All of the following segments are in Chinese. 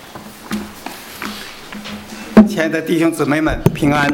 亲爱的弟兄姊妹们，平安。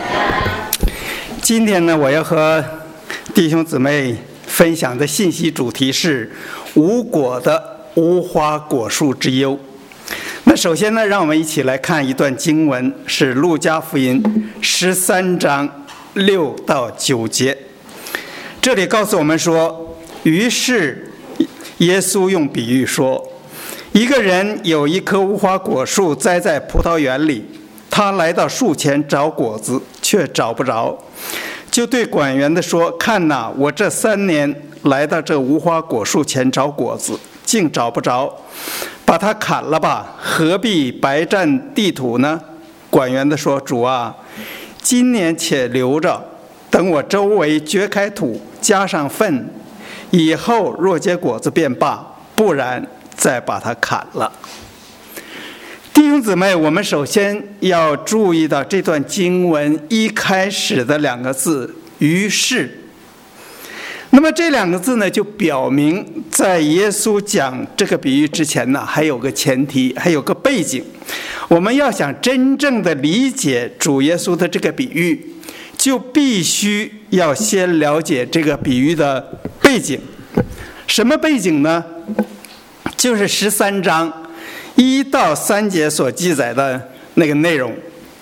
今天呢，我要和弟兄姊妹分享的信息主题是无果的无花果树之忧。那首先呢，让我们一起来看一段经文，是路加福音13章6到9节。这里告诉我们说，于是耶稣用比喻说，一个人有一棵无花果树栽在葡萄园里，他来到树前找果子，却找不着，就对管园的说，看哪，我这3年来到这无花果树前找果子，竟找不着，把它砍了吧，何必白占地土呢？管园的说，主啊，今年且留着，等我周围掘开土，加上粪，以后若结果子便罢，不然再把它砍了。弟兄姊妹，我们首先要注意到这段经文一开始的2个字，于是。那么这2个字呢，就表明在耶稣讲这个比喻之前呢，还有个前提，还有个背景。我们要想真正的理解主耶稣的这个比喻，就必须要先了解这个比喻的背景。什么背景呢？就是13章1到3节所记载的那个内容。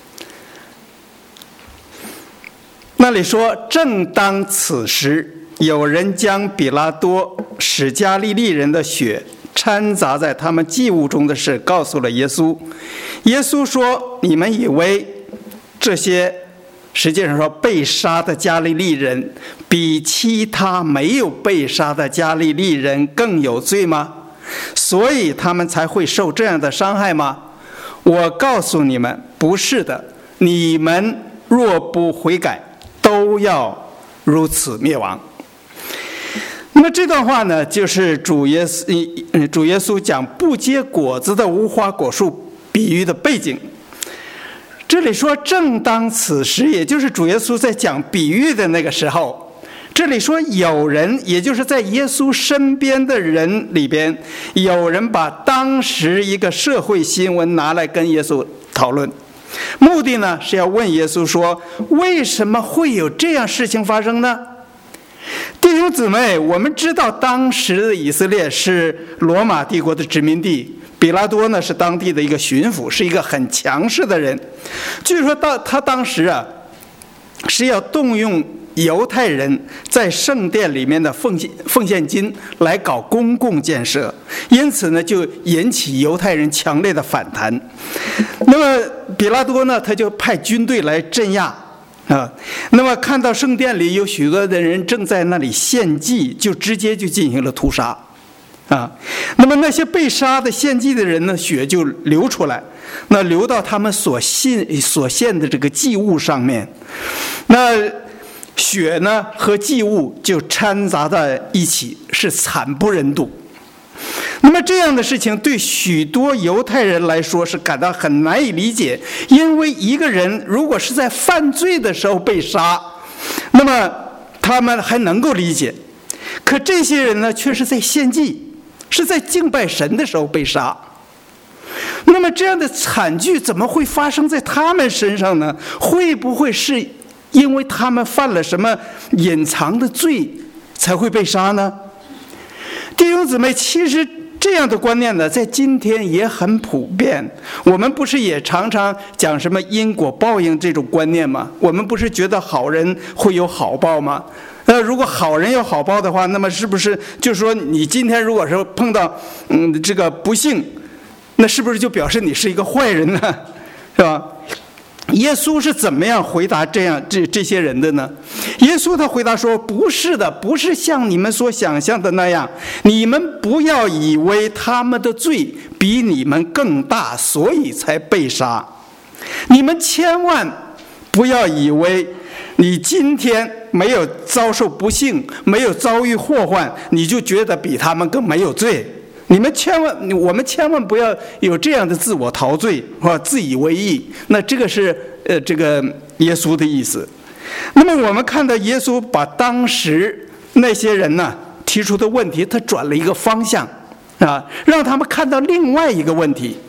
那里说，正当此时，有人将比拉多使加利利人的血掺杂在他们祭物中的事告诉了耶稣。耶稣说，你们以为这些实际上说被杀的加利利人比其他没有被杀的加利利人更有罪吗？所以他们才会受这样的伤害吗？我告诉你们，不是的，你们若不悔改，都要如此灭亡。那么这段话呢，就是主耶稣讲不结果子的无花果树比喻的背景。这里说正当此时，也就是主耶稣在讲比喻的那个时候。这里说有人，也就是在耶稣身边的人里边，有人把当时一个社会新闻拿来跟耶稣讨论，目的呢是要问耶稣说，为什么会有这样事情发生呢？弟兄姊妹，我们知道当时的以色列是罗马帝国的殖民地，比拉多呢是当地的一个巡抚，是一个很强势的人。据说他当时是要动用犹太人在圣殿里面的奉献金来搞公共建设，因此呢就引起犹太人强烈的反弹。那么比拉多呢，他就派军队来镇压那么看到圣殿里有许多的人正在那里献祭，就直接就进行了屠杀那么那些被杀的献祭的人呢，血就流出来，那流到他们所献的这个祭物上面，那血呢和祭物就掺杂在一起，是惨不忍睹。那么这样的事情对许多犹太人来说是感到很难以理解，因为一个人如果是在犯罪的时候被杀，那么他们还能够理解，可这些人呢却是在献祭，是在敬拜神的时候被杀。那么这样的惨剧怎么会发生在他们身上呢？会不会是因为他们犯了什么隐藏的罪才会被杀呢？弟兄姊妹，其实这样的观念呢，在今天也很普遍。我们不是也常常讲什么因果报应这种观念吗？我们不是觉得好人会有好报吗？如果好人有好报的话，那么是不是就是说你今天如果是碰到这个不幸，那是不是就表示你是一个坏人呢？是吧？耶稣是怎么样回答这些人的呢？耶稣他回答说，不是的，不是像你们所想象的那样，你们不要以为他们的罪比你们更大，所以才被杀。你们千万不要以为你今天没有遭受不幸，没有遭遇祸患，你就觉得比他们更没有罪。我们千万不要有这样的自我陶醉或自以为意。那这个是这个耶稣的意思。那么我们看到耶稣把当时那些人呢提出的问题，他转了一个方向让他们看到另外一个问题。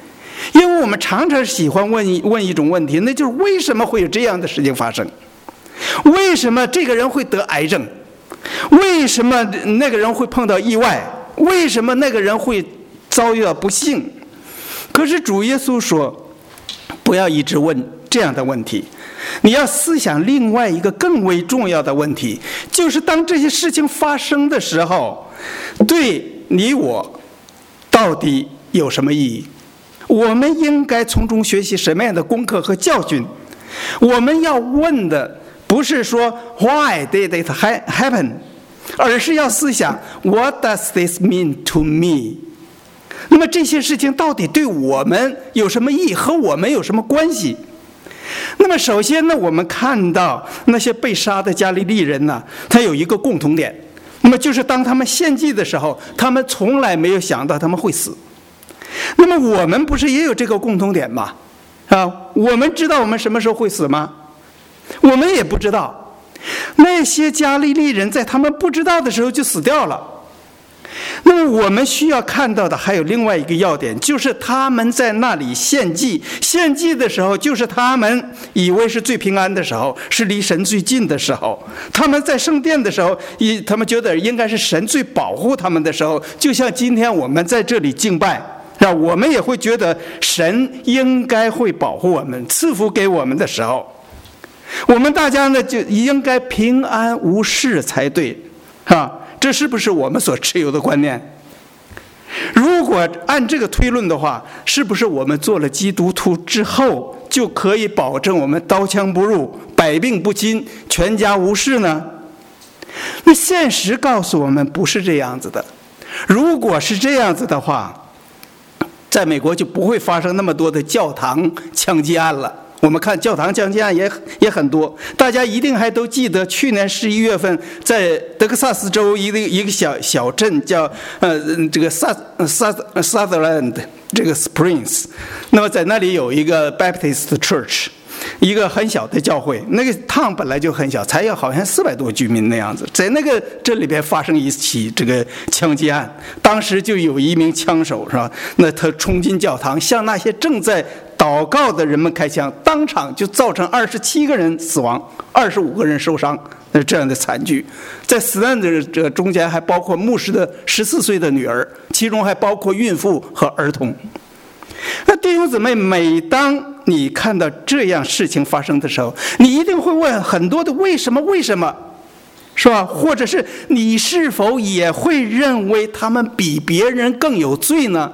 因为我们常常喜欢问一种问题，那就是为什么会有这样的事情发生？为什么这个人会得癌症？为什么那个人会碰到意外？为什么那个人会遭遇到不幸？可是主耶稣说，不要一直问这样的问题，你要思想另外一个更为重要的问题，就是当这些事情发生的时候，对你我到底有什么意义？我们应该从中学习什么样的功课和教训？我们要问的不是说 Why did it happen， 而是要思想 What does this mean to me？ 那么这些事情到底对我们有什么意义，和我们有什么关系？那么首先呢，我们看到那些被杀的加利利人呢，他有一个共同点，那么就是当他们献祭的时候，他们从来没有想到他们会死。那么我们不是也有这个共同点吗？我们知道我们什么时候会死吗？我们也不知道。那些加利利人在他们不知道的时候就死掉了。那么我们需要看到的还有另外一个要点，就是他们在那里献祭的时候，就是他们以为是最平安的时候，是离神最近的时候。他们在圣殿的时候，他们觉得应该是神最保护他们的时候，就像今天我们在这里敬拜，我们也会觉得神应该会保护我们，赐福给我们的时候，我们大家呢就应该平安无事才对，这是不是我们所持有的观念？如果按这个推论的话，是不是我们做了基督徒之后就可以保证我们刀枪不入、百病不侵、全家无事呢？那现实告诉我们不是这样子的。如果是这样子的话，在美国就不会发生那么多的教堂枪击案了。我们看教堂枪击案也很多，大家一定还都记得去年11月份在德克萨斯州一个小镇叫这个Sutherland 这个 Springs， 那么在那里有一个 Baptist Church， 一个很小的教会，那个town本来就很小，才有好像400多居民那样子，在那个镇里边发生一起这个枪击案，当时就有一名枪手是吧？那他冲进教堂，向那些正在祷告的人们开枪，当场就造成27个人死亡，25个人受伤，这样的惨剧。在死难的这中间还包括牧师的14岁的女儿，其中还包括孕妇和儿童。那弟兄姊妹，每当你看到这样事情发生的时候，你一定会问很多的为什么，是吧？或者是你是否也会认为他们比别人更有罪呢？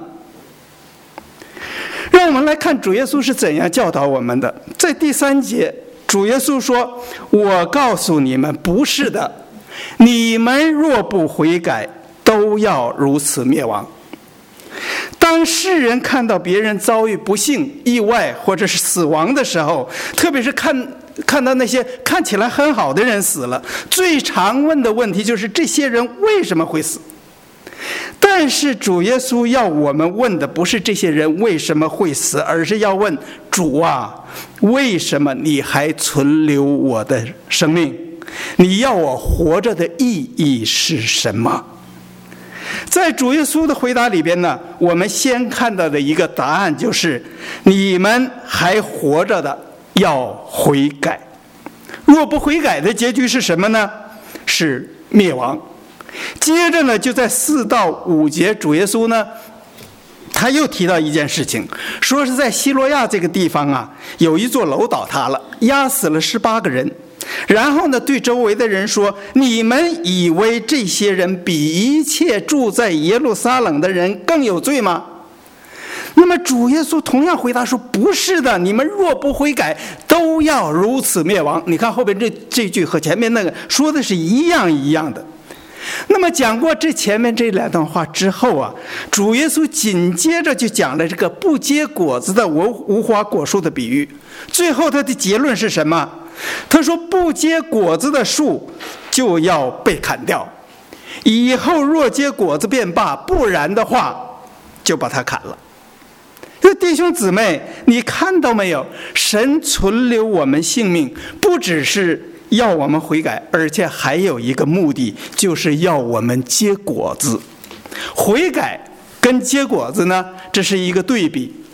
让我们来看主耶稣是怎样教导我们的。在第3节，主耶稣说：我告诉你们，不是的，你们若不悔改，都要如此灭亡。当世人看到别人遭遇不幸、意外或者是死亡的时候，特别是看到那些看起来很好的人死了，最常问的问题就是这些人为什么会死？但是主耶稣要我们问的不是这些人为什么会死，而是要问主啊，为什么你还存留我的生命？你要我活着的意义是什么？在主耶稣的回答里边呢，我们先看到的一个答案就是你们还活着的要悔改，若不悔改的结局是什么呢？是灭亡。接着呢，就在4到5节，主耶稣呢他又提到一件事情，说是在希罗亚这个地方啊，有一座楼倒塌了，压死了18个人。然后呢，对周围的人说：你们以为这些人比一切住在耶路撒冷的人更有罪吗？那么主耶稣同样回答说：不是的，你们若不悔改，都要如此灭亡。你看后边这句和前面那个说的是一样的。那么讲过这前面这2段话之后啊，主耶稣紧接着就讲了这个不结果子的无花果树的比喻。最后他的结论是什么？他说不结果子的树就要被砍掉，以后若结果子便罢，不然的话就把它砍了。弟兄姊妹，你看到没有？神存留我们性命，不只是要我们悔改，而且还有一个目的，就是要我们结果子。悔改跟结果子呢，这是一个对比。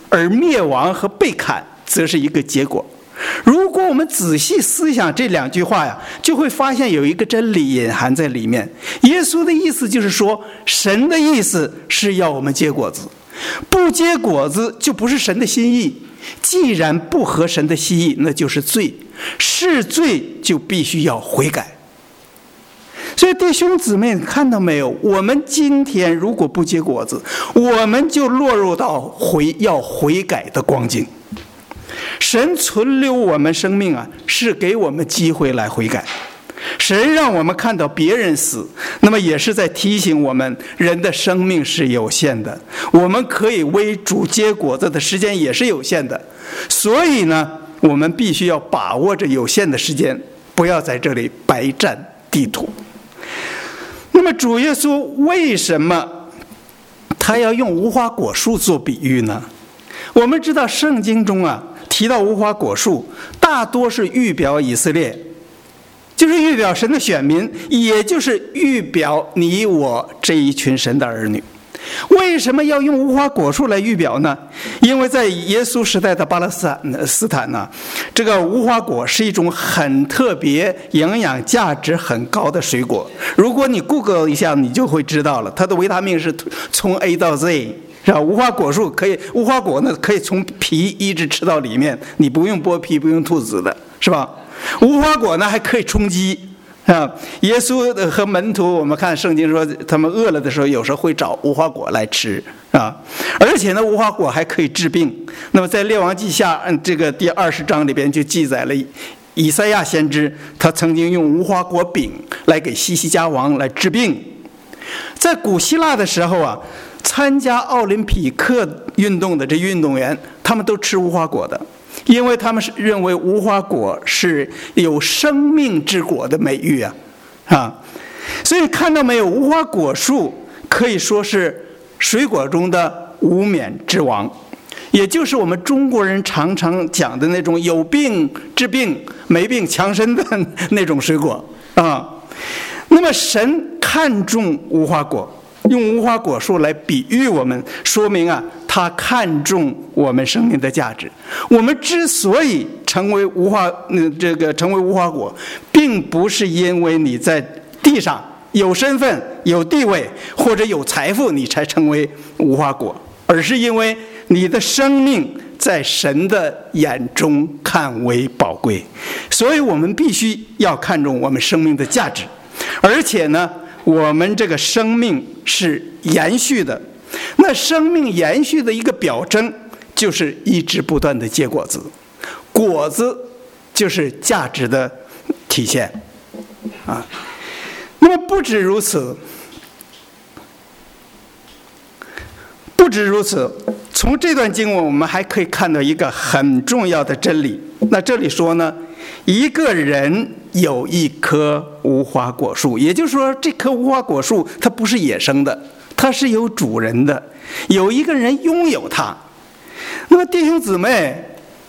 而灭亡和被砍则是一个结果。如果我们仔细思想这2句话呀，就会发现有一个真理隐含在里面。耶稣的意思就是说，神的意思是要我们结果子，不结果子就不是神的心意。既然不合神的心意，那就是罪，是罪就必须要悔改。所以弟兄姊妹，看到没有？我们今天如果不结果子，我们就落入到要悔改的光景。神存留我们生命啊，是给我们机会来悔改。神让我们看到别人死，那么也是在提醒我们，人的生命是有限的，我们可以为主结果子的时间也是有限的。所以呢，我们必须要把握着有限的时间，不要在这里白占地土。那么主耶稣为什么他要用无花果树做比喻呢？我们知道圣经中啊提到无花果树，大多是预表以色列，就是预表神的选民，也就是预表你我这一群神的儿女。为什么要用无花果树来预表呢？因为在耶稣时代的巴勒斯坦呢，这个无花果是一种很特别、营养价值很高的水果。如果你 Google 一下，你就会知道了，它的维他命是从 A 到 Z。是吧？无花果树可以，无花果呢可以从皮一直吃到里面，你不用剥皮，不用吐籽的，是吧？无花果呢还可以充饥啊。耶稣和门徒，我们看圣经说，他们饿了的时候，有时候会找无花果来吃啊。而且呢，无花果还可以治病。那么在列王记下这个第20章里边就记载了以赛亚先知，他曾经用无花果饼来给西西家王来治病。在古希腊的时候啊，参加奥林匹克运动的这运动员，他们都吃无花果的，因为他们是认为无花果是有生命之果的美誉啊。所以看到没有，无花果树可以说是水果中的无冕之王，也就是我们中国人常常讲的那种有病治病、没病强身的那种水果啊。那么神看重无花果，用无花果树来比喻我们，说明啊，他看重我们生命的价值。我们之所以成为无花果，并不是因为你在地上有身份、有地位或者有财富，你才成为无花果，而是因为你的生命在神的眼中看为宝贵。所以我们必须要看重我们生命的价值。而且呢，我们这个生命是延续的，那生命延续的一个表征就是一直不断的结果子，果子就是价值的体现啊。那么不止如此，从这段经文我们还可以看到一个很重要的真理。那这里说呢，一个人有一棵无花果树，也就是说这棵无花果树它不是野生的，它是有主人的，有一个人拥有它。那么弟兄姊妹，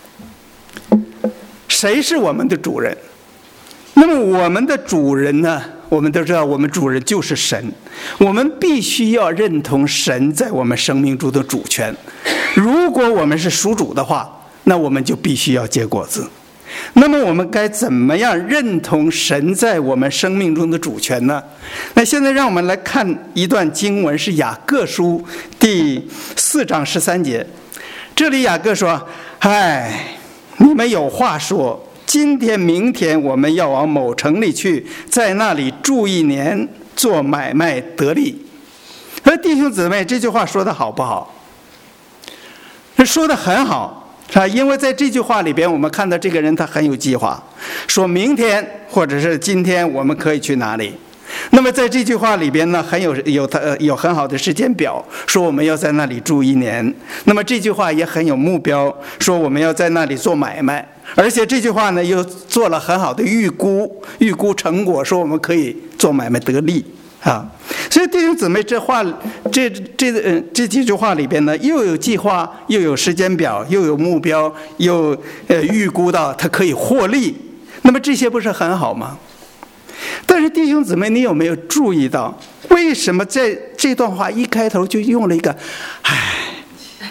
谁是我们的主人？那么我们的主人呢，我们都知道我们主人就是神，我们必须要认同神在我们生命中的主权。如果我们是属主的话，那我们就必须要结果子。那么我们该怎么样认同神在我们生命中的主权呢？那现在让我们来看一段经文，是雅各书第4章13节。这里雅各说，你们有话说，今天明天我们要往某城里去，在那里住1年，做买卖得利。弟兄姊妹，这句话说得好不好？说得很好。因为在这句话里边，我们看到这个人他很有计划，说明天或者是今天我们可以去哪里。那么在这句话里边呢，有很好的时间表，说我们要在那里住1年。那么这句话也很有目标，说我们要在那里做买卖。而且这句话呢，又做了很好的预估成果，说我们可以做买卖得利啊。所以弟兄姊妹，这几句话里边呢，又有计划，又有时间表，又有目标，又预估到它可以获利。那么这些不是很好吗？但是弟兄姊妹，你有没有注意到，为什么在这段话一开头就用了一个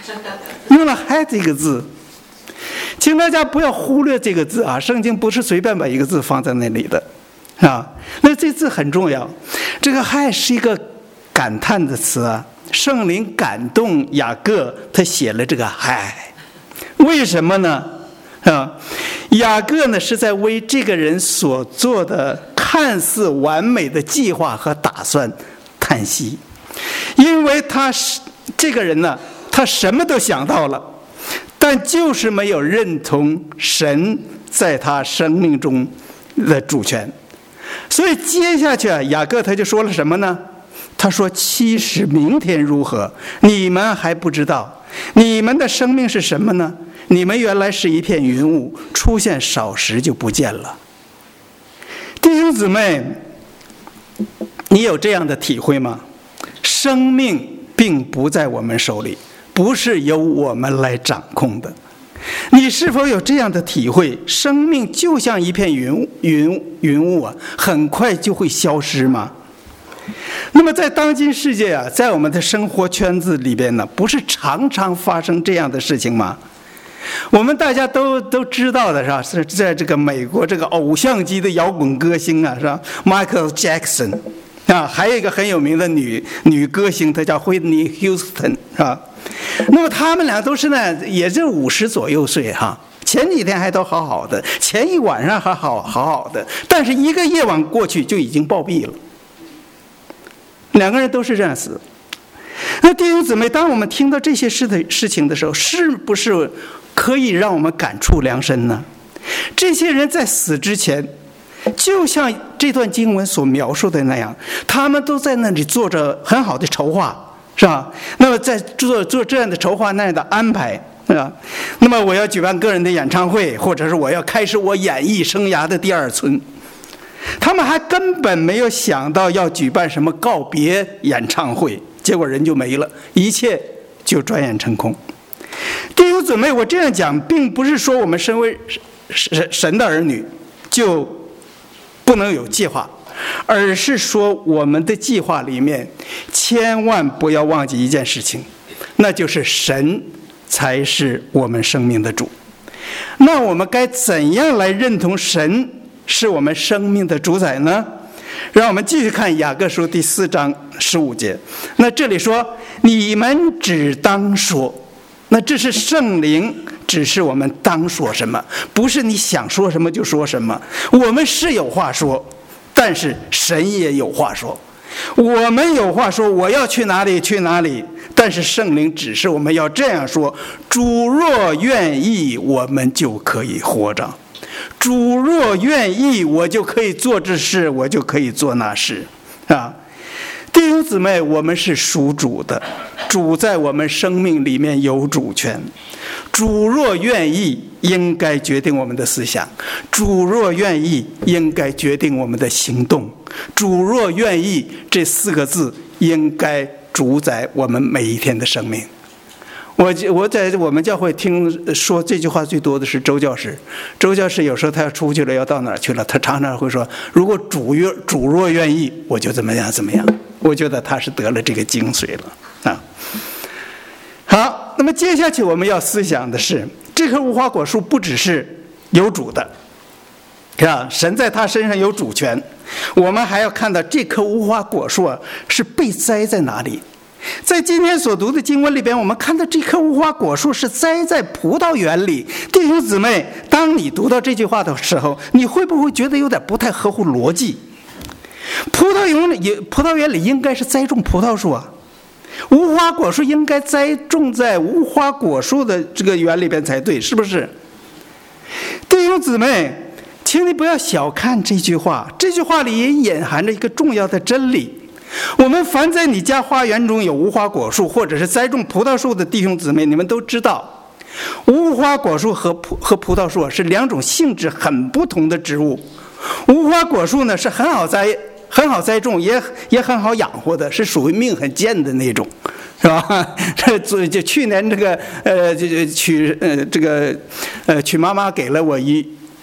用了害这个字。请大家不要忽略这个字啊，圣经不是随便把一个字放在那里的啊。那这字很重要，这个害是一个感叹的词啊。圣灵感动雅各，他写了这个害，为什么呢？啊，雅各呢是在为这个人所做的看似完美的计划和打算叹息，因为他是这个人呢，他什么都想到了，但就是没有认同神在他生命中的主权。所以接下去啊，雅各他就说了什么呢？他说：“其实明天如何，你们还不知道。你们的生命是什么呢？你们原来是一片云雾，出现少时就不见了。”弟兄姊妹，你有这样的体会吗？生命并不在我们手里，不是由我们来掌控的。你是否有这样的体会？生命就像一片云雾啊，很快就会消失吗？那么在当今世界啊，在我们的生活圈子里边呢，不是常常发生这样的事情吗？我们大家都知道的是吧？是在这个美国这个偶像级的摇滚歌星啊，是吧 ？Michael Jackson 啊，还有一个很有名的女歌星，她叫 Whitney Houston 是吧？那么他们俩都是呢，也就50左右岁哈。前几天还都好好的，前一晚上还好的，但是一个夜晚过去就已经暴毙了。两个人都是这样死。那弟兄姊妹，当我们听到这些事情的时候，是不是可以让我们感触良深呢？这些人在死之前，就像这段经文所描述的那样，他们都在那里做着很好的筹划，是吧？那么在做这样的筹划，那样的安排，是吧？那么我要举办个人的演唱会，或者是我要开始我演艺生涯的第二春。他们还根本没有想到要举办什么告别演唱会，结果人就没了，一切就转眼成空。弟兄姊妹，我这样讲并不是说我们身为神的儿女就不能有计划，而是说我们的计划里面千万不要忘记一件事情，那就是神才是我们生命的主。那我们该怎样来认同神是我们生命的主宰呢？让我们继续看雅各书第4章15节。那这里说，你们只当说，那这是圣灵指示我们当说什么，不是你想说什么就说什么。我们是有话说，但是神也有话说。我们有话说，我要去哪里去哪里，但是圣灵指示我们要这样说：主若愿意，我们就可以活着。主若愿意，我就可以做这事，我就可以做那事啊！弟兄姊妹，我们是属主的，主在我们生命里面有主权。主若愿意，应该决定我们的思想；主若愿意，应该决定我们的行动。主若愿意这4个字应该主宰我们每一天的生命。我在我们教会听说这句话最多的是周教士。周教士有时候他要出去了，要到哪儿去了，他常常会说：如果主若愿意，我就怎么样怎么样。我觉得他是得了这个精髓了啊。好，那么接下去我们要思想的是，这棵无花果树不只是有主的，啊，神在他身上有主权。我们还要看到这棵无花果树啊，是被栽在哪里。在今天所读的经文里边，我们看到这棵无花果树是栽在葡萄园里。弟兄姊妹，当你读到这句话的时候，你会不会觉得有点不太合乎逻辑？葡萄园里应该是栽种葡萄树啊，无花果树应该栽种在无花果树的这个园里边才对，是不是？弟兄姊妹，请你不要小看这句话，这句话里也隐含着一个重要的真理。我们凡在你家花园中有无花果树或者是栽种葡萄树的弟兄姊妹，你们都知道，无花果树和葡萄树是2种性质很不同的植物。无花果树呢是很好栽种，也很好养活的，是属于命很贱的那种，是吧？就去年这个娶妈妈给了我一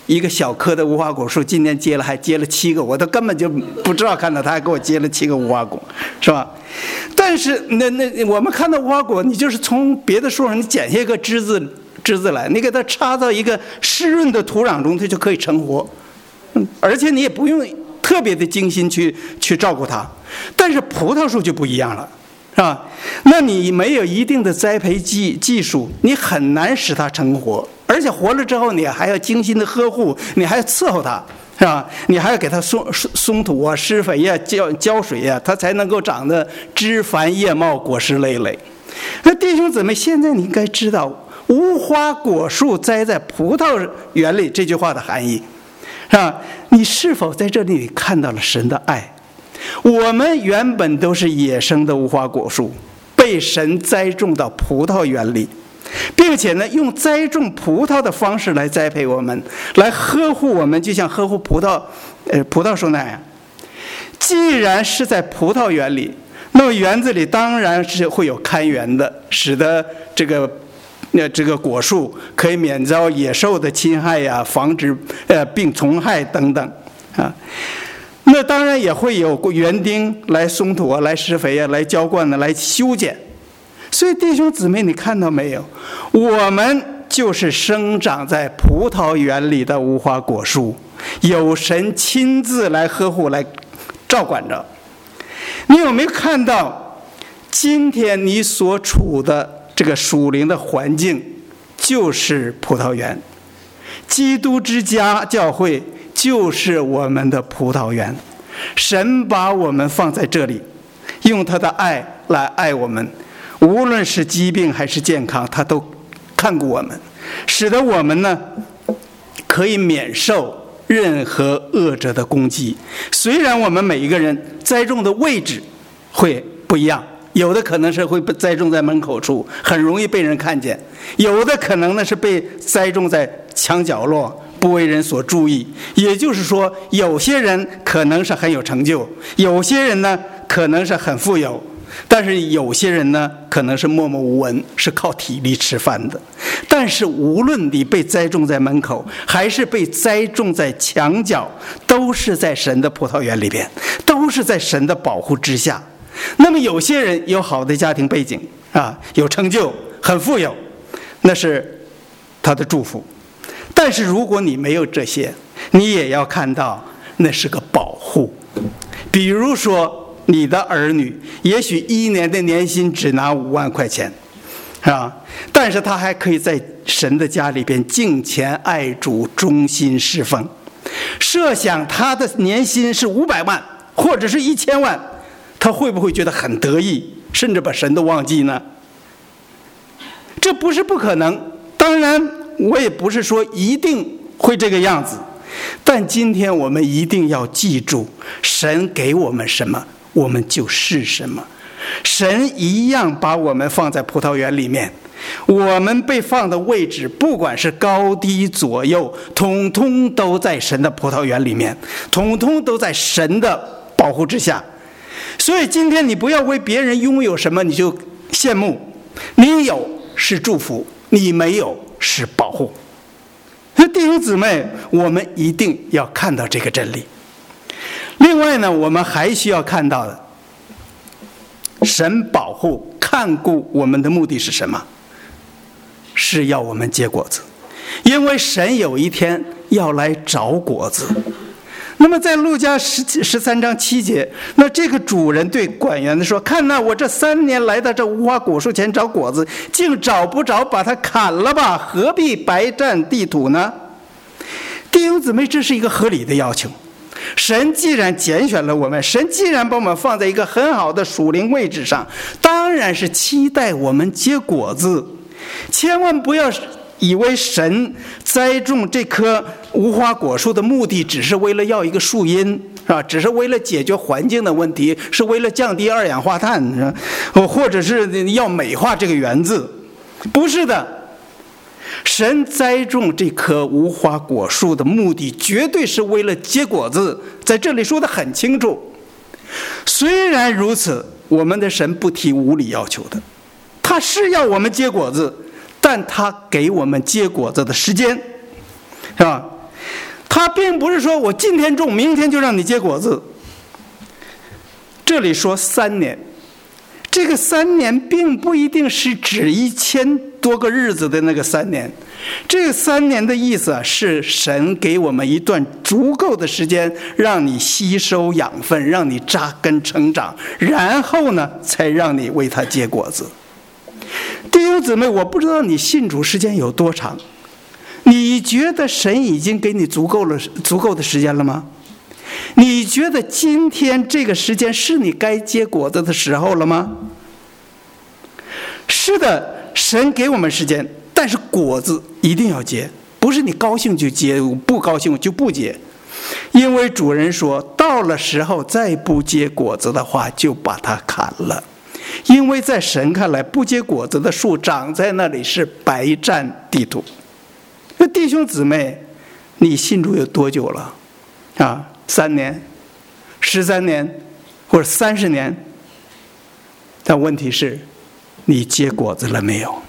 一个小棵的无花果树，今年还结了7个，我都根本就不知道，看到它还给我结了7个无花果，是吧？但是那我们看到无花果，你就是从别的树上你剪下一个枝子来，你给它插到一个湿润的土壤中，它就可以成活，而且你也不用特别的精心去照顾它。但是葡萄树就不一样了，是吧？那你没有一定的栽培技术，你很难使它成活，而且活了之后，你还要精心的呵护，你还要伺候它，是吧？你还要给它松土啊、施肥呀、浇水呀，它才能够长得枝繁叶茂、果实累累。那弟兄姊妹，现在你应该知道无花果树栽在葡萄园里这句话的含义，是吧？你是否在这里看到了神的爱？我们原本都是野生的无花果树，被神栽种到葡萄园里，并且呢，用栽种葡萄的方式来栽培我们，来呵护我们，就像呵护葡萄树那样。既然是在葡萄园里，那么园子里当然是会有看园的，使得这个果树可以免遭野兽的侵害呀，防止病虫害等等啊。那当然也会有园丁来松土啊，来施肥啊，来浇灌啊，来修剪。所以弟兄姊妹，你看到没有？我们就是生长在葡萄园里的无花果树，有神亲自来呵护、来照管着。你有没有看到，今天你所处的这个属灵的环境就是葡萄园？基督之家教会就是我们的葡萄园，神把我们放在这里，用他的爱来爱我们，无论是疾病还是健康，他都看顾我们，使得我们呢可以免受任何恶者的攻击。虽然我们每一个人栽种的位置会不一样，有的可能是会被栽种在门口处，很容易被人看见；有的可能呢是被栽种在墙角落，不为人所注意。也就是说，有些人可能是很有成就，有些人呢可能是很富有，但是有些人呢可能是默默无闻，是靠体力吃饭的。但是无论你被栽种在门口，还是被栽种在墙角，都是在神的葡萄园里边，都是在神的保护之下。那么有些人有好的家庭背景啊，有成就，很富有，那是他的祝福。但是如果你没有这些，你也要看到那是个保护。比如说你的儿女也许1年的年薪只拿5万块钱，是吧？但是他还可以在神的家里边敬虔爱主，忠心侍奉。设想他的年薪是500万或者是1000万，他会不会觉得很得意，甚至把神都忘记呢？这不是不可能，当然我也不是说一定会这个样子，但今天我们一定要记住，神给我们什么，我们就是什么。神一样把我们放在葡萄园里面，我们被放的位置不管是高低左右，统统都在神的葡萄园里面，统统都在神的保护之下。所以今天你不要为别人拥有什么你就羡慕，你有是祝福，你没有是保护。弟兄姊妹，我们一定要看到这个真理。另外呢，我们还需要看到的，神保护看顾我们的目的是什么？是要我们结果子，因为神有一天要来找果子。那么在路加13章7节，那这个主人对管园的说，看哪，我这3年来到这无花果树前找果子，竟找不着，把它砍了吧，何必白占地土呢？弟兄姊妹，这是一个合理的要求。神既然拣选了我们，神既然把我们放在一个很好的属灵位置上，当然是期待我们结果子。千万不要以为神栽种这棵无花果树的目的只是为了要一个树荫，是吧？只是为了解决环境的问题，是为了降低2氧化碳，或者是要美化这个园子。不是的，神栽种这棵无花果树的目的绝对是为了结果子，在这里说得很清楚。虽然如此，我们的神不提无理要求的，他是要我们结果子，但他给我们结果子的时间，是吧？ 他并不是说我今天种，明天就让你结果子。这里说3年，这个3年并不一定是指1000多个日子的那个3年，这个3年的意思是神给我们一段足够的时间，让你吸收养分，让你扎根成长，然后呢，才让你为他结果子。弟兄姊妹，我不知道你信主时间有多长，你觉得神已经给你足够的时间了吗？你觉得今天这个时间是你该结果子的时候了吗？是的，神给我们时间，但是果子一定要结，不是你高兴就结，不高兴就不结。因为主人说，到了时候再不结果子的话，就把它砍了。因为在神看来，不结果子的树长在那里是白占地土。那弟兄姊妹，你信主有多久了？3年、13年或者30年？但问题是，你结果子了没有？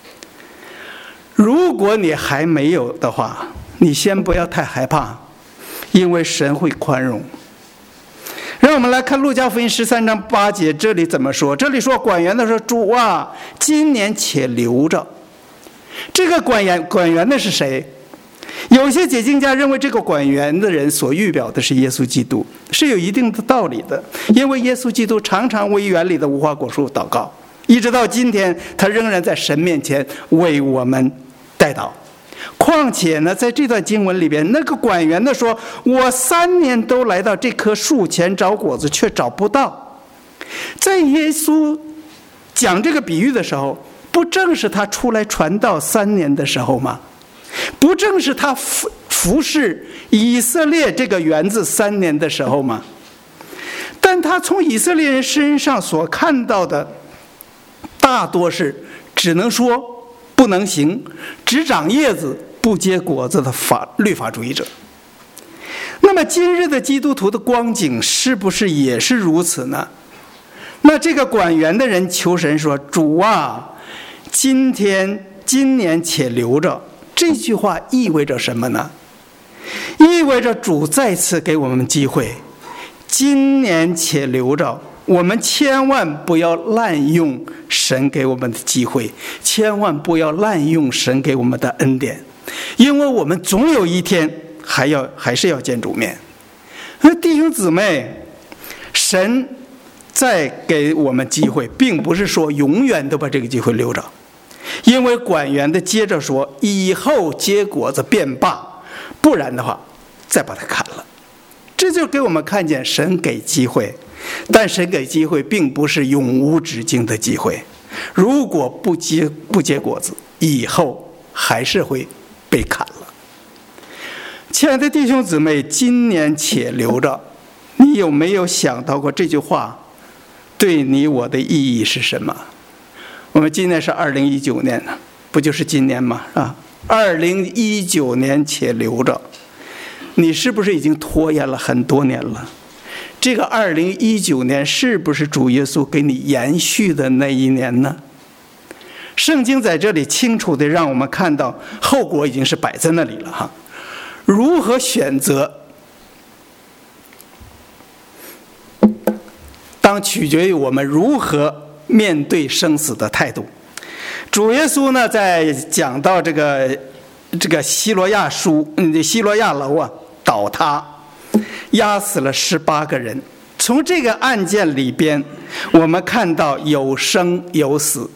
如果你还没有的话，你先不要太害怕，因为神会宽容。让我们来看路加福音13章8节，这里怎么说？这里说管园的说，主啊，今年且留着。这个管园的是谁？有些解经家认为这个管园的人所预表的是耶稣基督，是有一定的道理的，因为耶稣基督常常为园里的无花果树祷告，一直到今天他仍然在神面前为我们代祷。况且呢，在这段经文里边，那个管园的说，我3年都来到这棵树前找果子，却找不到。在耶稣讲这个比喻的时候，不正是他出来传道3年的时候吗？不正是他服侍以色列这个园子3年的时候吗？但他从以色列人身上所看到的大多是只能说不能行，只长叶子不结果子的律法主义者。那么今日的基督徒的光景是不是也是如此呢？那这个管园的人求神说，主啊，今年且留着。这句话意味着什么呢？意味着主再次给我们机会，今年且留着。我们千万不要滥用神给我们的机会，千万不要滥用神给我们的恩典，因为我们总有一天还是要见主面。弟兄姊妹，神在给我们机会，并不是说永远都把这个机会留着。因为管园的接着说，以后结果子便罢，不然的话再把它砍了。这就给我们看见神给机会，但神给机会并不是永无止境的机会。如果不结果子，以后还是会被砍了。亲爱的弟兄姊妹，今年且留着，你有没有想到过这句话对你我的意义是什么？我们今年是2019年，不就是今年吗？2019年且留着，你是不是已经拖延了很多年了？这个2019年是不是主耶稣给你延续的那一年呢？圣经在这里清楚地让我们看到，后果已经是摆在那里了如何选择，当取决于我们如何面对生死的态度。主耶稣呢，在讲到这个希罗亚楼倒塌，压死了18个人。从这个案件里边，我们看到有生有死。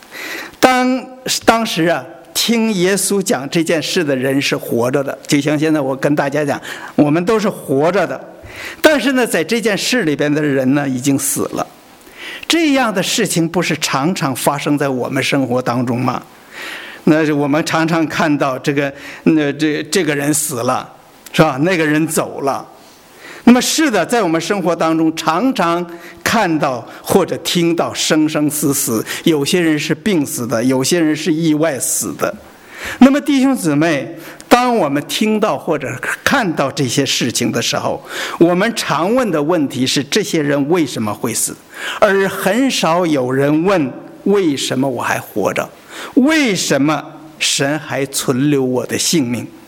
当时听耶稣讲这件事的人是活着的，就像现在我跟大家讲，我们都是活着的。但是呢，在这件事里边的人呢，已经死了。这样的事情不是常常发生在我们生活当中吗？那我们常常看到这个人死了，是吧？那个人走了。那么是的，在我们生活当中常常看到或者听到生生死死，有些人是病死的，有些人是意外死的。那么弟兄姊妹，当我们听到或者看到这些事情的时候，我们常问的问题是，这些人为什么会死？而很少有人问，为什么我还活着？为什么神还存留我的性命？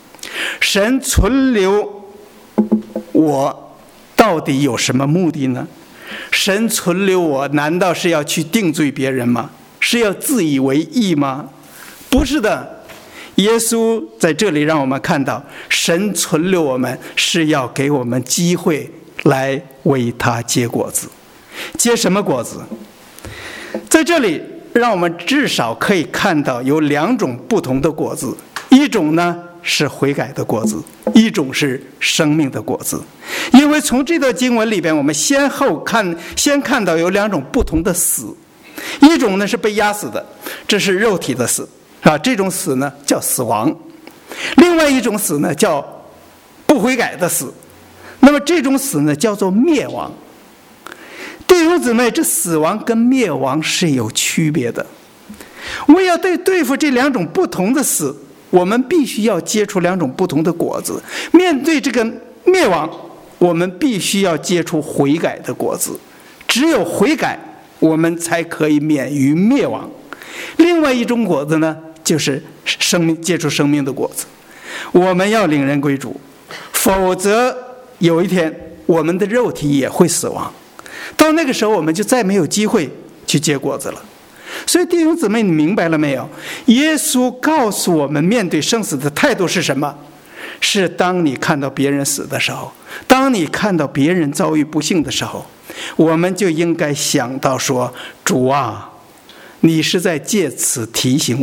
神存留我到底有什么目的呢？神存留我难道是要去定罪别人吗？是要自以为义吗？不是的，耶稣在这里让我们看到，神存留我们是要给我们机会来为他结果子。结什么果子？在这里让我们至少可以看到有2种不同的果子，一种呢是悔改的果子，一种是生命的果子。因为从这段经文里边，我们先看到有2种不同的死，一种呢是被压死的，这是肉体的死啊，这种死呢叫死亡；另外一种死呢叫不悔改的死，那么这种死呢叫做灭亡。弟兄姊妹，这死亡跟灭亡是有区别的。为要对付这2种不同的死，我们必须要结出2种不同的果子。面对这个灭亡，我们必须要结出悔改的果子。只有悔改，我们才可以免于灭亡。另外一种果子呢，就是结出生命的果子。我们要领人归主，否则有一天我们的肉体也会死亡。到那个时候，我们就再没有机会去结果子了。所以弟兄姊妹，你明白了没有？耶稣告诉我们，面对生死的态度是什么？是当你看到别人死的时候，当你看到别人遭遇不幸的时候，我们就应该想到说，主啊，你是在借此提醒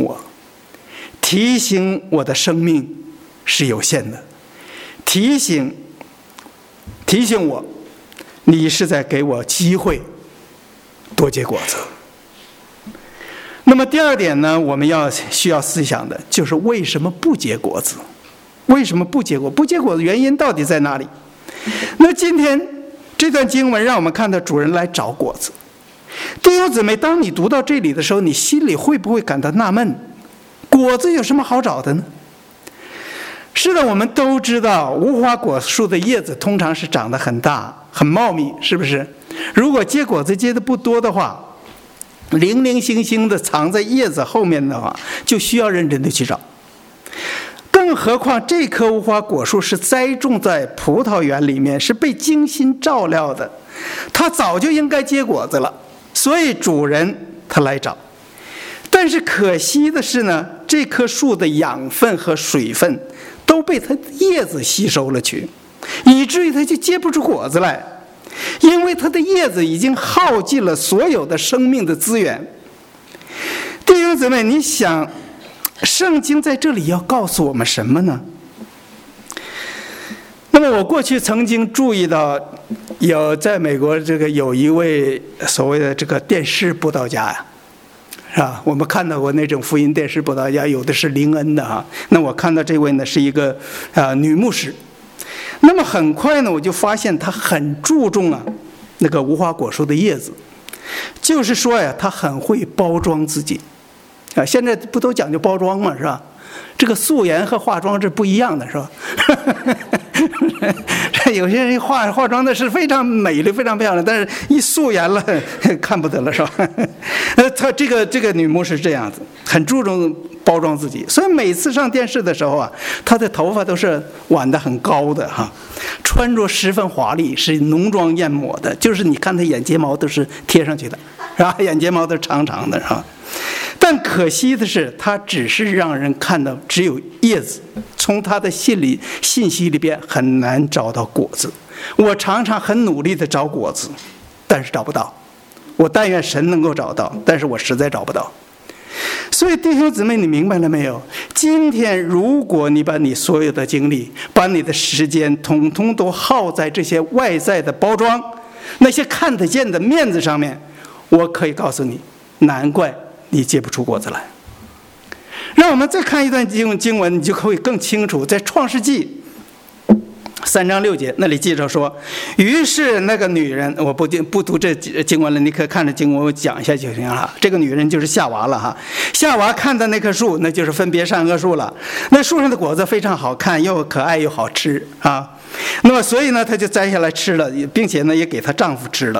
我的生命是有限的，提醒我，你是在给我机会多结果子。那么第2点呢，我们需要思想的就是为什么不结果子？为什么不结果？不结果的原因到底在哪里？那今天这段经文让我们看到主人来找果子。弟兄姊妹，当你读到这里的时候，你心里会不会感到纳闷？果子有什么好找的呢？是的，我们都知道无花果树的叶子通常是长得很大很茂密，是不是？如果结果子结的不多的话，零零星星的藏在叶子后面的话，就需要认真的去找。更何况这棵无花果树是栽种在葡萄园里面，是被精心照料的，它早就应该结果子了，所以主人他来找。但是可惜的是呢，这棵树的养分和水分都被它的叶子吸收了去，以至于它就结不出果子来，因为它的叶子已经耗尽了所有的生命的资源。弟兄姊妹，你想圣经在这里要告诉我们什么呢？那么我过去曾经注意到，在美国有一位所谓的这个电视布道家呀，是吧？我们看到过那种福音电视布道家，有的是灵恩的哈。那我看到这位呢是一个女牧师。那么很快呢，我就发现她很注重那个无花果树的叶子，就是说呀，她很会包装自己啊。现在不都讲究包装嘛，是吧？这个素颜和化妆是不一样的，是吧？有些人化妆的是非常美丽、非常漂亮，但是一素颜了看不得了，是吧？她这个女牧是这样子，很注重包装自己，所以每次上电视的时候啊，她的头发都是挽得很高的哈，穿着十分华丽，是浓妆艳抹的，就是你看她眼睫毛都是贴上去的，是吧？眼睫毛都长长的，是吧？但可惜的是，它只是让人看到只有叶子，从他的信息里边很难找到果子。我常常很努力的找果子，但是找不到。我但愿神能够找到，但是我实在找不到。所以弟兄姊妹，你明白了没有？今天如果你把你所有的精力，把你的时间统统都耗在这些外在的包装，那些看得见的面子上面，我可以告诉你，难怪你结不出果子来。让我们再看一段经文，你就会更清楚。在创世纪3章6节那里记着说，于是那个女人，我不读这经文了，你可以看着经文我讲一下就行了。这个女人就是夏娃了哈。夏娃看到那棵树，那就是分别善恶树了。那树上的果子非常好看，又可爱又好吃啊。那么所以呢，她就摘下来吃了，并且呢也给她丈夫吃了。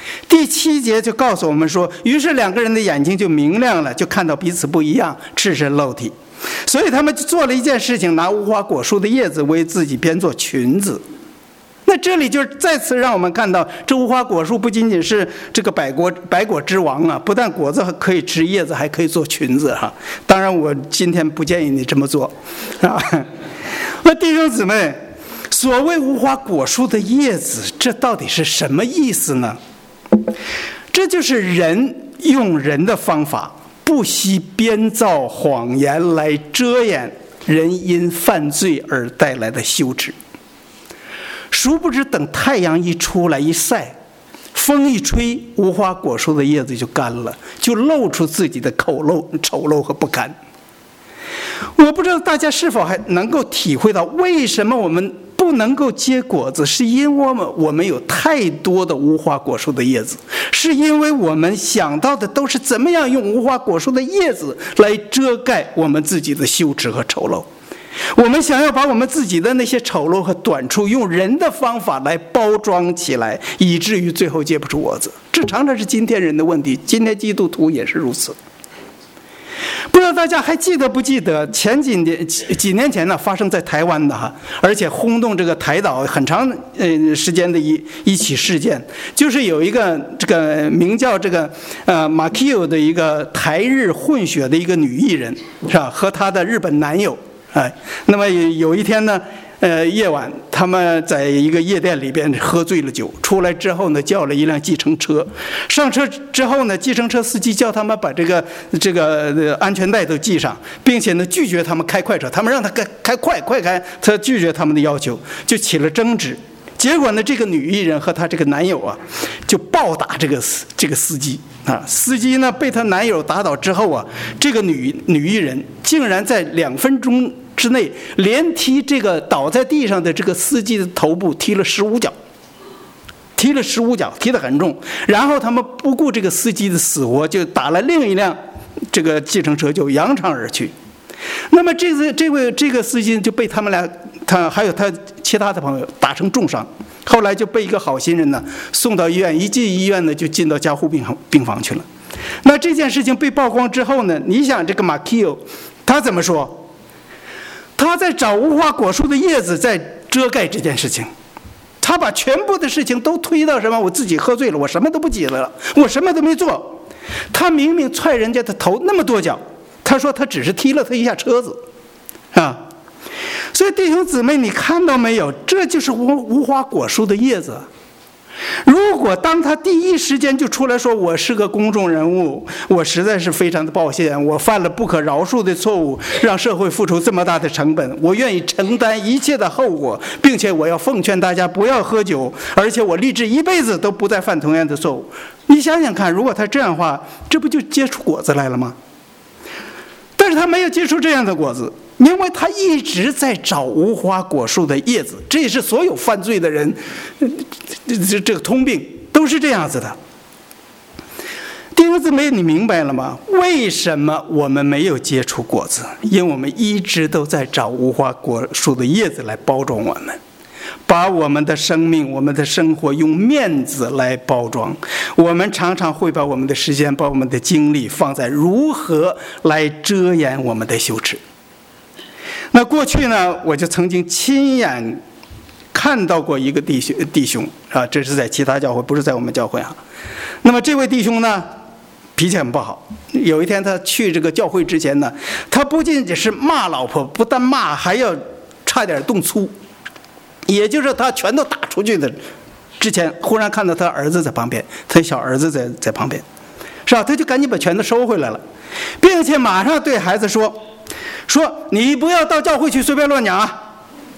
第7节就告诉我们说，于是2个人的眼睛就明亮了，就看到彼此不一样，赤身露体。所以他们就做了一件事情，拿无花果树的叶子为自己编做裙子。那这里就再次让我们看到，这无花果树不仅仅是这个百果之王啊，不但果子可以吃，叶子还可以做裙子哈。当然我今天不建议你这么做啊。那弟兄姊妹，所谓无花果树的叶子，这到底是什么意思呢？这就是人用人的方法，不惜编造谎言来遮掩人因犯罪而带来的羞耻。殊不知等太阳一出来一晒，风一吹，无花果树的叶子就干了，就露出自己的丑陋和不堪。我不知道大家是否还能够体会到，为什么我们不能够结果子，是因为我们有太多的无花果树的叶子，是因为我们想到的都是怎么样用无花果树的叶子来遮盖我们自己的羞耻和丑陋。我们想要把我们自己的那些丑陋和短处用人的方法来包装起来，以至于最后结不出果子。这常常是今天人的问题，今天基督徒也是如此。不知道大家还记得不记得前几年前呢，发生在台湾的哈，而且轰动这个台岛很长时间的一起事件，就是有一个这个名叫这个马 Q 的一个台日混血的一个女艺人，是吧？和她的日本男友。那么有一天呢，夜晚他们在一个夜店里边喝醉了酒，出来之后呢，叫了一辆计程车。上车之后呢，计程车司机叫他们把这个安全带都系上，并且呢拒绝他们开快车，他们让他开快开，他拒绝他们的要求，就起了争执。结果呢，这个女艺人和她这个男友啊，就暴打这个司机啊。司机呢被她男友打倒之后啊，这个女艺人竟然在2分钟之内连踢这个倒在地上的这个司机的头部踢了15脚，踢得很重。然后他们不顾这个司机的死活，就打了另一辆这个计程车，就扬长而去。那么这个司机就被他们俩，他还有他其他的朋友打成重伤，后来就被一个好心人呢送到医院，一进医院呢就进到加护病房去了。那这件事情被曝光之后呢，你想这个马 Q 他怎么说？他在找无花果树的叶子在遮盖这件事情，他把全部的事情都推到什么？我自己喝醉了，我什么都不记得了，我什么都没做。他明明踹人家的头那么多脚，他说他只是踢了他一下车子啊。所以弟兄姊妹，你看到没有？这就是无花果树的叶子。如果当他第一时间就出来说，我是个公众人物，我实在是非常的抱歉，我犯了不可饶恕的错误，让社会付出这么大的成本，我愿意承担一切的后果，并且我要奉劝大家不要喝酒，而且我立志一辈子都不再犯同样的错误。你想想看，如果他这样的话，这不就结出果子来了吗？但是他没有结出这样的果子，因为他一直在找无花果树的叶子。这也是所有犯罪的人这个通病，都是这样子的。弟兄姊妹，你明白了吗？为什么我们没有结出果子？因为我们一直都在找无花果树的叶子来包装我们，把我们的生命、我们的生活用面子来包装。我们常常会把我们的时间、把我们的精力放在如何来遮掩我们的羞耻。那过去呢，我就曾经亲眼看到过一个弟兄啊，这是在其他教会，不是在我们教会啊。那么这位弟兄呢，脾气很不好。有一天他去这个教会之前呢，他不仅仅是骂老婆，不但骂，还要差点动粗。也就是他全都打出去的之前，忽然看到他儿子在旁边，他小儿子在旁边，是吧？他就赶紧把拳头收回来了，并且马上对孩子说你不要到教会去随便乱讲啊，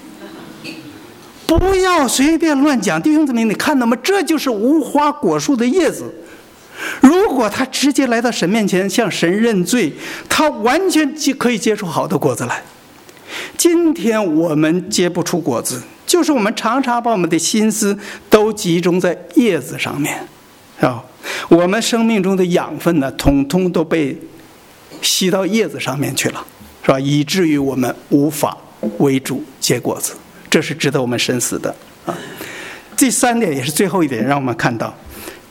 不要随便乱讲。弟兄姊妹，你看到吗？这就是无花果树的叶子。如果他直接来到神面前向神认罪，他完全可以结出好的果子来。今天我们结不出果子，就是我们常常把我们的心思都集中在叶子上面，是吧？我们生命中的养分呢，统统都被吸到叶子上面去了，是吧？以至于我们无法为主结果子，这是值得我们深思的啊。第3点也是最后一点，让我们看到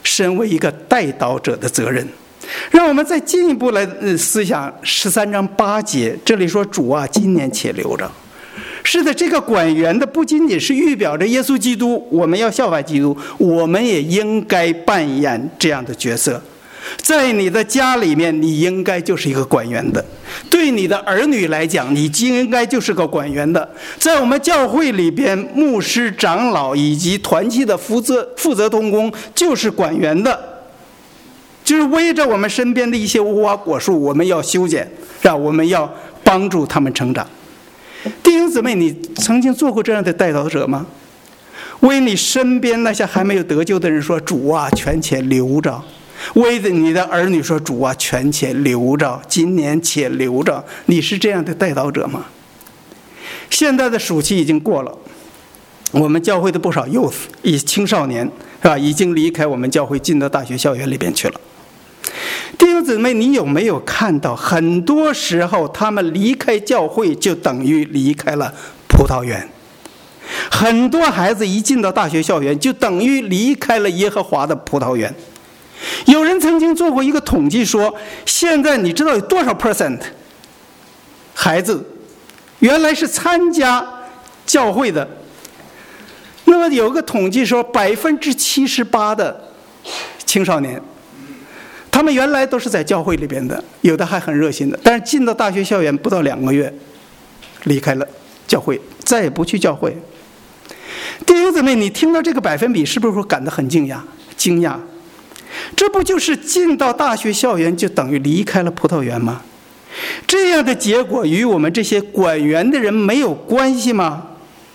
身为一个代祷者的责任。让我们再进一步来思想13章8节，这里说主啊，今年且留着。是的，这个管园的不仅仅是预表着耶稣基督，我们要效法基督，我们也应该扮演这样的角色。在你的家里面，你应该就是一个管园的；对你的儿女来讲，你应该就是个管园的。在我们教会里边，牧师、长老以及团契的负责同工就是管园的，就是围着我们身边的一些无花果树，我们要修剪，我们要帮助他们成长。弟兄姊妹，你曾经做过这样的代祷者吗？为你身边那些还没有得救的人说，主啊，权且留着；为你的儿女说，主啊，权且留着，今年且留着。你是这样的代祷者吗？现在的暑期已经过了，我们教会的不少 youth 青少年已经离开我们教会，进到大学校园里边去了。弟兄姊妹，你有没有看到很多时候他们离开教会就等于离开了葡萄园？很多孩子一进到大学校园就等于离开了耶和华的葡萄园。有人曾经做过一个统计说，现在你知道有多少 percent 孩子原来是参加教会的？那么有个统计说78%的青少年，他们原来都是在教会里边的，有的还很热心的，但是进到大学校园不到2个月，离开了教会，再也不去教会。弟兄姊妹，你听到这个百分比，是不是会感到很惊讶？这不就是进到大学校园就等于离开了葡萄园吗？这样的结果与我们这些管园的人没有关系吗？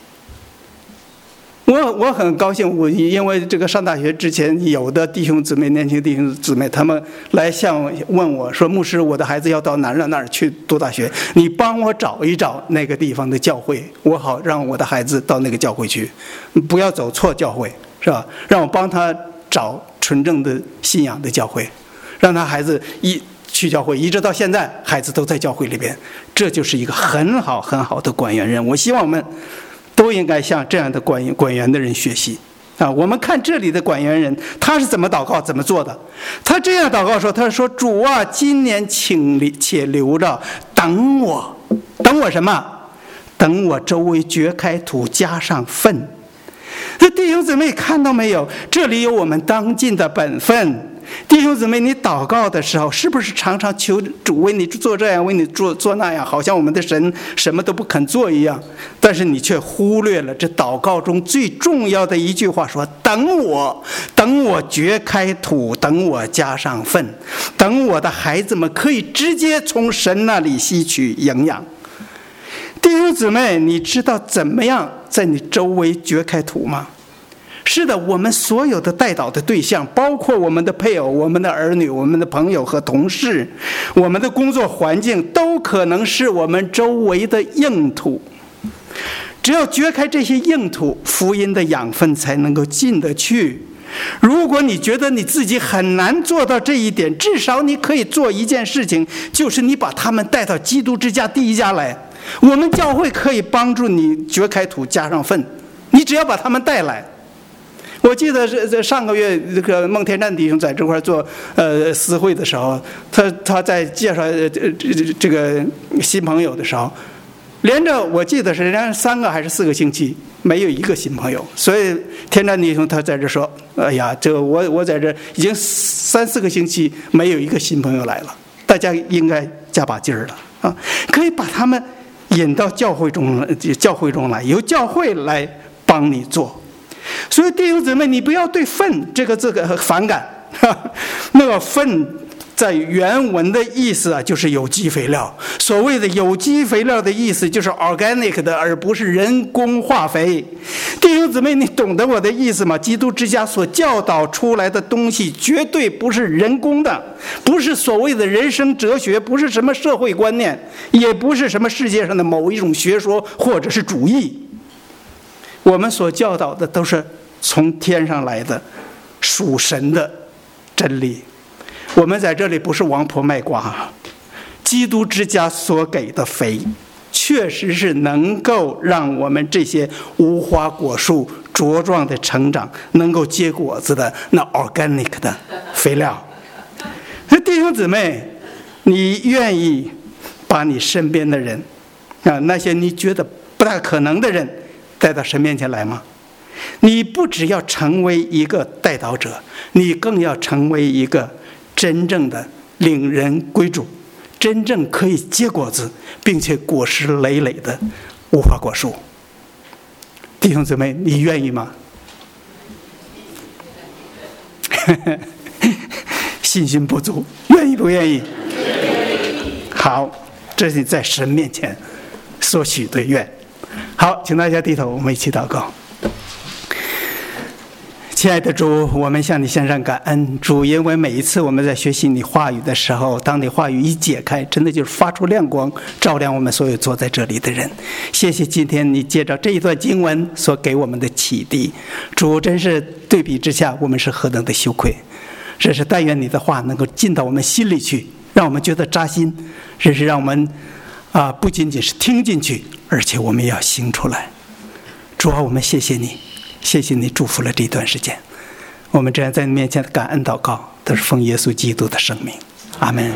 我很高兴，因为这个上大学之前，有的弟兄姊妹，年轻弟兄姊妹，他们来问我说，牧师，我的孩子要到哪儿去读大学，你帮我找一找那个地方的教会，我好让我的孩子到那个教会去，不要走错教会，是吧？让我帮他找纯正的信仰的教会，让他孩子去教会，一直到现在孩子都在教会里边，这就是一个很好很好的管园人。我希望我们都应该向这样的管园的人学习我们看这里的管园人，他是怎么祷告怎么做的。他这样祷告说，他说，主啊，今年且留着，等我什么？等我周围掘开土，加上粪。那弟兄姊妹看到没有？这里有我们当尽的本分。弟兄姊妹，你祷告的时候，是不是常常求主为你做这样，为你做那样，好像我们的神什么都不肯做一样？但是你却忽略了这祷告中最重要的一句话，说，等我掘开土，等我加上粪，等我的孩子们可以直接从神那里吸取营养。弟兄姊妹，你知道怎么样在你周围掘开土吗？是的，我们所有的代祷的对象，包括我们的配偶、我们的儿女、我们的朋友和同事，我们的工作环境，都可能是我们周围的硬土。只要掘开这些硬土，福音的养分才能够进得去。如果你觉得你自己很难做到这一点，至少你可以做一件事情，就是你把他们带到基督之家第一家来。我们教会可以帮助你掘开土加上粪，你只要把他们带来。我记得是上个月这个孟天战弟兄在这块做私会的时候，他在介绍这个新朋友的时候，连着我记得是连3个还是4个星期没有一个新朋友，所以天战弟兄他在这说，哎呀，这个我在这已经3、4个星期没有一个新朋友来了，大家应该加把劲儿了可以把他们引到教会中来，由教会来帮你做。所以弟兄姊妹，你不要对粪这个反感那个粪在原文的意思就是有机肥料。所谓的有机肥料的意思就是 organic 的，而不是人工化肥。弟兄姊妹，你懂得我的意思吗？基督之家所教导出来的东西绝对不是人工的，不是所谓的人生哲学，不是什么社会观念，也不是什么世界上的某一种学说或者是主义。我们所教导的都是从天上来的属神的真理。我们在这里不是王婆卖瓜，基督之家所给的肥确实是能够让我们这些无花果树茁壮的成长，能够结果子的那 organic 的肥料。弟兄姊妹，你愿意把你身边的人那些你觉得不大可能的人带到神面前来吗？你不只要成为一个代祷者，你更要成为一个真正的领人归主，真正可以结果子并且果实累累的无花果树。弟兄姊妹，你愿意吗？信心不足，愿意不愿意？好，这是在神面前所许的愿。好，请大家低头，我们一起祷告。亲爱的主，我们向你献上感恩。主，因为每一次我们在学习你话语的时候，当你话语一解开，真的就是发出亮光，照亮我们所有坐在这里的人。谢谢今天你借着这一段经文所给我们的启迪。主，真是对比之下，我们是何等的羞愧。这是但愿你的话能够进到我们心里去，让我们觉得扎心，这是让我们不仅仅是听进去，而且我们要行出来。主啊，我们谢谢你，谢谢你祝福了这段时间。我们这样在你面前的感恩祷告，都是奉耶稣基督的圣名，阿们。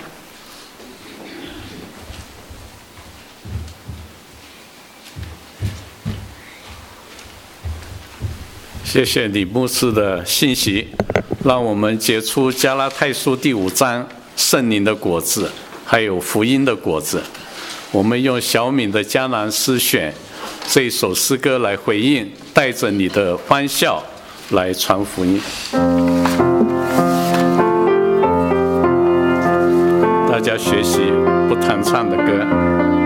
谢谢李牧师的信息，让我们结出加拉太书第5章圣灵的果子，还有福音的果子。我们用小敏的迦南诗选这一首诗歌来回应，带着你的欢笑来传福音。大家学习不弹唱的歌。